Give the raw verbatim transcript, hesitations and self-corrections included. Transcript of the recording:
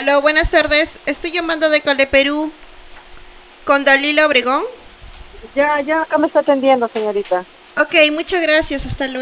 Aló, buenas tardes. Estoy llamando de Perú con Dalila Obregón. Ya, ya, acá me está atendiendo, señorita. Ok, muchas gracias. Hasta luego.